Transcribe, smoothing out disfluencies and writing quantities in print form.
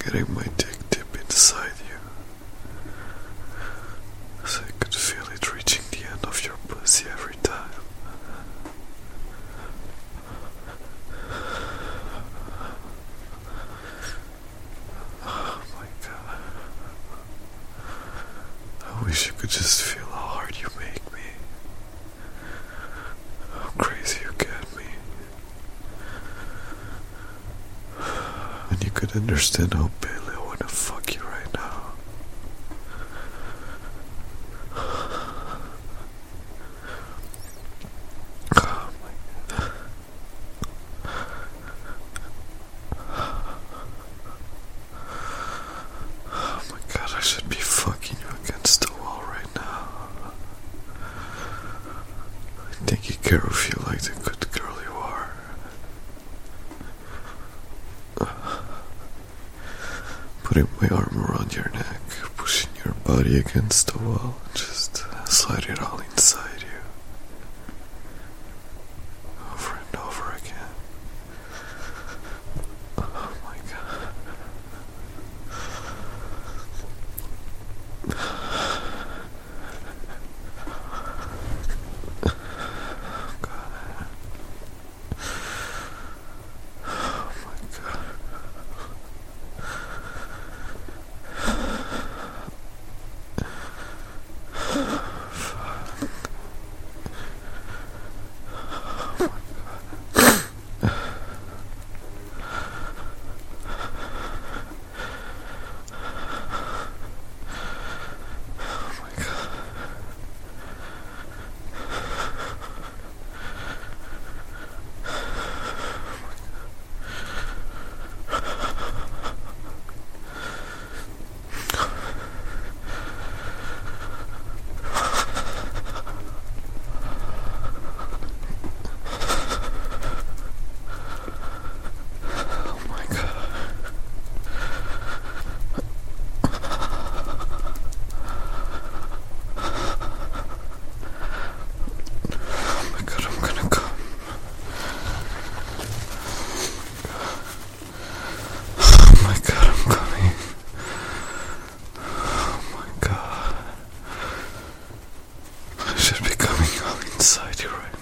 getting my dick deep inside you, as I could feel it reaching the end of your pussy every time. Oh my god. I wish you could just feel how hard you make me. How crazy you get me. And you could understand how badly I wanna fuck you right now. Oh my god. Oh my god, I should be fucking you against the wall right now. Taking care of you like the good girl you are. Putting my arm around your neck, pushing your body against the wall, just slide it all inside you. Over and over again. Oh my god. Inside you right